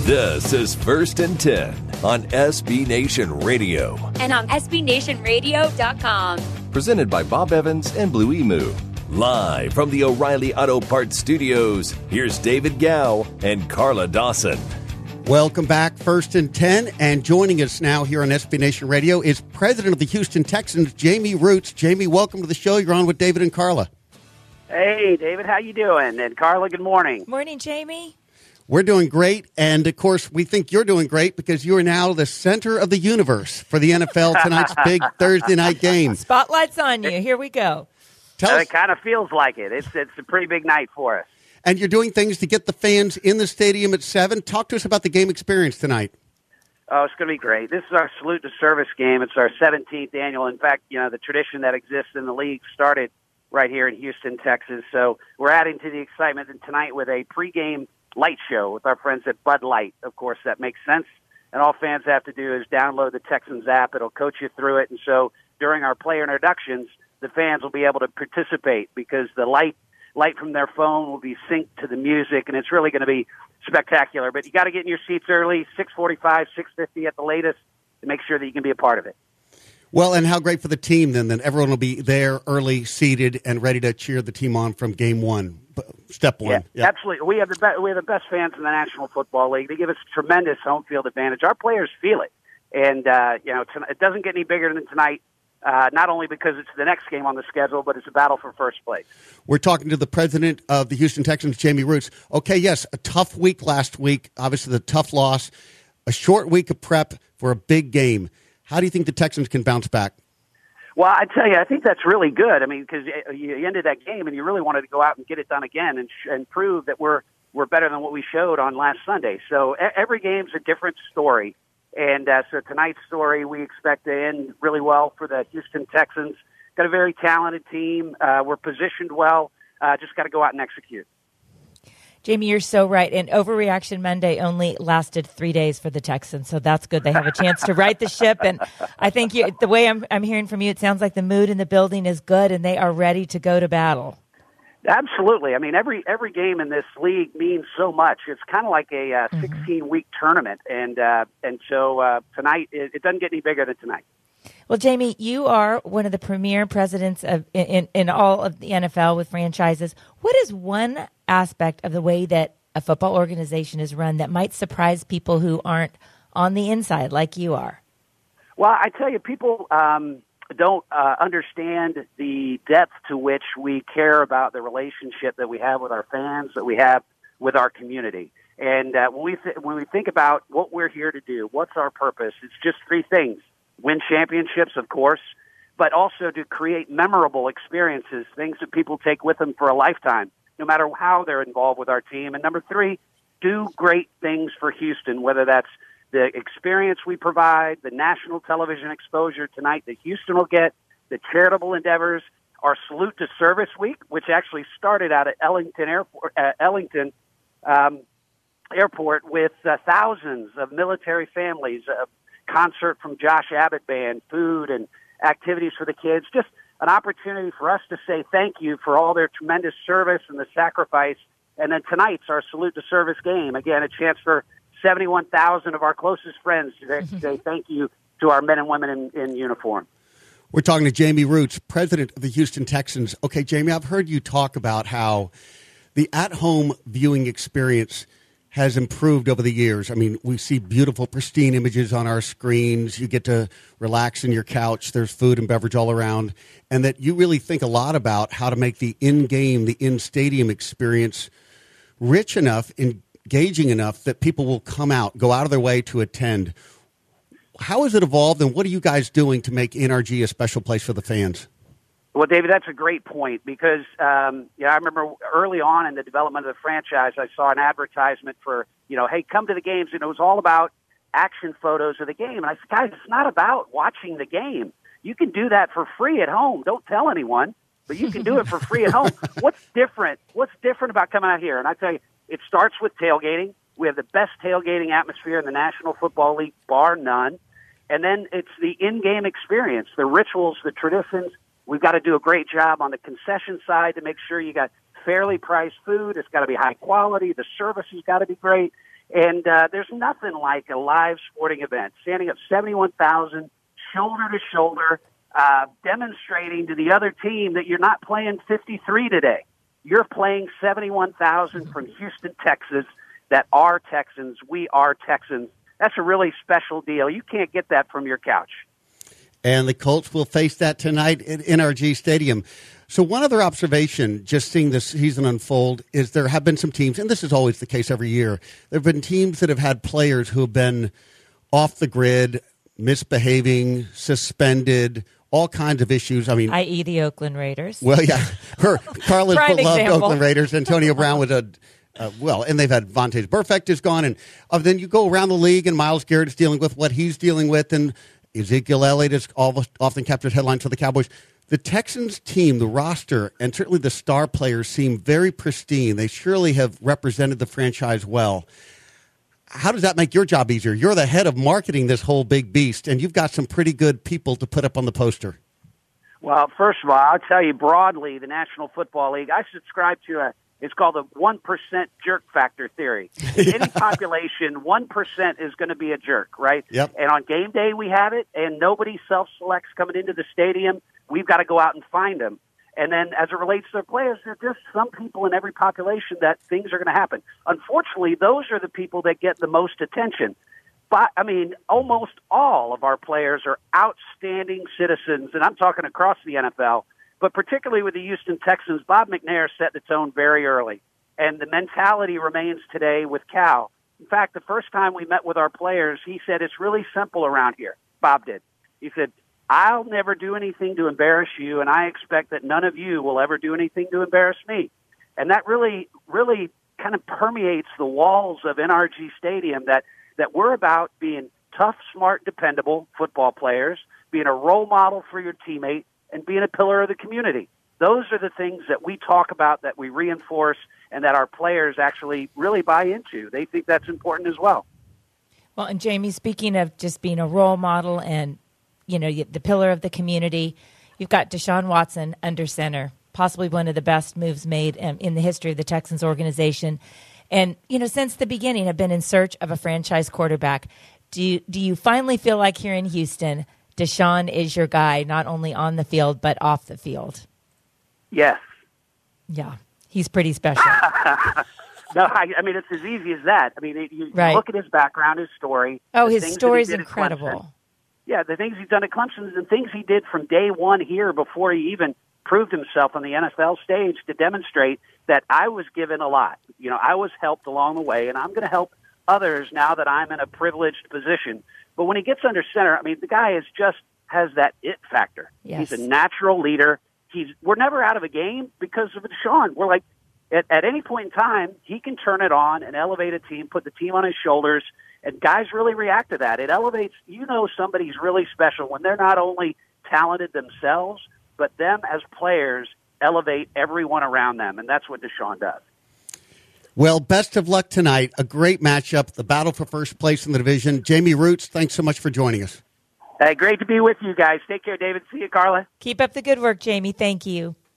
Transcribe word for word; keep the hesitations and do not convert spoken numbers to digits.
This is First and ten on S B Nation Radio. And on S B Nation Radio dot com. Presented by Bob Evans and Blue Emu. Live from the O'Reilly Auto Parts Studios, here's David Gow and Carla Dawson. Welcome back, First and ten, and joining us now here on S B Nation Radio is President of the Houston Texans, Jamie Rootes. Jamie, welcome to the show. You're on with David and Carla. Hey, David, how you doing? And Carla, good morning. Morning, Jamie. We're doing great, and of course, we think you're doing great because you are now the center of the universe for the N F L tonight's big Thursday night game. Spotlight's on you. Here we go. Tell us, it kind of feels like it. It's it's a pretty big night for us. And you're doing things to get the fans in the stadium at seven. Talk to us about the game experience tonight. Oh, it's going to be great. This is our Salute to Service game. It's our seventeenth annual. In fact, you know, the tradition that exists in the league started right here in Houston, Texas. So we're adding to the excitement tonight with a pregame light show with our friends at Bud Light. Of course, that makes sense. And all fans have to do is download the Texans app. It'll coach you through it. And so during our player introductions, the fans will be able to participate because the light light from their phone will be synced to the music, and it's really going to be spectacular. But you got to get in your seats early, six forty-five, six fifty at the latest, to make sure that you can be a part of it. Well, and how great for the team then, then everyone will be there early, seated, and ready to cheer the team on from game one, step one. Yeah, yeah. Absolutely. We have the be- we have the best fans in the National Football League. They give us tremendous home field advantage. Our players feel it, and uh, you know t- it doesn't get any bigger than tonight. Uh, not only because it's the next game on the schedule, but it's a battle for first place. We're talking to the president of the Houston Texans, Jamie Rootes. Okay, yes, a tough week last week. Obviously, the tough loss. A short week of prep for a big game. How do you think the Texans can bounce back? Well, I tell you, I think that's really good. I mean, because you ended that game and you really wanted to go out and get it done again and, sh- and prove that we're we're better than what we showed on last Sunday. So every game's a different story. And uh, so tonight's story, we expect to end really well for the Houston Texans. Got a very talented team. Uh, we're positioned well. Uh, just got to go out and execute. Jamie, you're so right. And Overreaction Monday only lasted three days for the Texans, so that's good. They have a chance to right the ship. And I think you, the way I'm, I'm hearing from you, it sounds like the mood in the building is good, and they are ready to go to battle. Absolutely. I mean, every every game in this league means so much. It's kind of like a uh, sixteen-week mm-hmm. tournament, and uh, and so uh, tonight it, it doesn't get any bigger than tonight. Well, Jamie, you are one of the premier presidents of in, in, in all of the N F L with franchises. What is one aspect of the way that a football organization is run that might surprise people who aren't on the inside like you are? Well, I tell you, people um, don't uh, understand the depth to which we care about the relationship that we have with our fans, that we have with our community. And uh, when we th- when we think about what we're here to do, what's our purpose, it's just three things. Win championships, of course, but also to create memorable experiences, things that people take with them for a lifetime, no matter how they're involved with our team. And number three, do great things for Houston, whether that's the experience we provide, the national television exposure tonight that Houston will get, the charitable endeavors, our Salute to Service Week, which actually started out at Ellington Airport, uh, Ellington um, Airport with uh, thousands of military families, uh, concert from Josh Abbott Band, food and activities for the kids, just an opportunity for us to say thank you for all their tremendous service and the sacrifice. And then tonight's our Salute to Service game. Again, a chance for seventy-one thousand of our closest friends to say thank you to our men and women in, in uniform. We're talking to Jamie Rootes, president of the Houston Texans. Okay, Jamie, I've heard you talk about how the at-home viewing experience has improved over the years. I mean, we see beautiful, pristine images on our screens. You get to relax in your couch. There's food and beverage all around. And that you really think a lot about how to make the in-game, the in-stadium experience rich enough, engaging enough that people will come out, go out of their way to attend. How has it evolved, and what are you guys doing to make N R G a special place for the fans? Well, David, that's a great point because, um, yeah, I remember early on in the development of the franchise, I saw an advertisement for, you know, hey, come to the games, and it was all about action photos of the game. And I said, guys, it's not about watching the game. You can do that for free at home. Don't tell anyone, but you can do it for free at home. What's different? What's different about coming out here? And I tell you, it starts with tailgating. We have the best tailgating atmosphere in the National Football League, bar none. And then it's the in-game experience, the rituals, the traditions. We've got to do a great job on the concession side to make sure you got fairly priced food. It's got to be high quality. The service has got to be great. And uh, there's nothing like a live sporting event, standing up seventy-one thousand, shoulder to shoulder, uh, demonstrating to the other team that you're not playing fifty-three today. You're playing seventy-one thousand from Houston, Texas, that are Texans. We are Texans. That's a really special deal. You can't get that from your couch. And the Colts will face that tonight at N R G Stadium. So one other observation, just seeing this season unfold, is there have been some teams, and this is always the case every year, there have been teams that have had players who have been off the grid, misbehaving, suspended, all kinds of issues. I mean, that is the Oakland Raiders. Well, yeah. Her, Carla's Prime beloved example. Oakland Raiders. Antonio Brown was a, uh, well, and they've had Vontaze Burfict is gone. And uh, then you go around the league, and Myles Garrett is dealing with what he's dealing with, and Ezekiel Elliott is almost often captures headlines for the Cowboys. The Texans team, the roster, and certainly the star players seem very pristine. They surely have represented the franchise well. How does that make your job easier? You're the head of marketing this whole big beast, and you've got some pretty good people to put up on the poster. Well, first of all, I'll tell you broadly, the National Football League, I subscribe to a, it's called the one percent jerk factor theory. In Yeah. any population, one percent is going to be a jerk, right? Yep. And on game day, we have it, and nobody self-selects coming into the stadium. We've got to go out and find them. And then as it relates to their players, there are just some people in every population that things are going to happen. Unfortunately, those are the people that get the most attention. But, I mean, almost all of our players are outstanding citizens, and I'm talking across the N F L, but particularly with the Houston Texans. Bob McNair set the tone very early, and the mentality remains today with Cal. In fact, the first time we met with our players, he said, it's really simple around here. Bob did. He said, I'll never do anything to embarrass you, and I expect that none of you will ever do anything to embarrass me. And that really, really kind of permeates the walls of N R G Stadium, that, that we're about being tough, smart, dependable football players, being a role model for your teammate, and being a pillar of the community. Those are the things that we talk about, that we reinforce, and that our players actually really buy into. They think that's important as well. Well, and Jamie, speaking of just being a role model and, you know, the pillar of the community, you've got Deshaun Watson under center, possibly one of the best moves made um, in the history of the Texans organization. And, you know, since the beginning have been in search of a franchise quarterback. Do you, do you finally feel like here in Houston, Deshaun is your guy, not only on the field, but off the field? Yes. Yeah, he's pretty special. No, I, I mean, it's as easy as that. I mean, you, you Right. look at his background, his story. Oh, the his things that he story's did at incredible. Clemson. Yeah, the things he's done at Clemson, the things he did from day one here before he even proved himself on the N F L stage to demonstrate that I was given a lot. You know, I was helped along the way, and I'm going to help others now that I'm in a privileged position. But when he gets under center, I mean, the guy is just has that it factor. Yes. He's a natural leader. He's we're never out of a game because of Deshaun. We're like, at, at any point in time, he can turn it on and elevate a team, put the team on his shoulders, and guys really react to that. It elevates, you know, somebody's really special when they're not only talented themselves, but them as players elevate everyone around them, and that's what Deshaun does. Well, best of luck tonight. A great matchup, the battle for first place in the division. Jamie Roots, thanks so much for joining us. Hey, great to be with you guys. Take care, David. See you, Carla. Keep up the good work, Jamie. Thank you.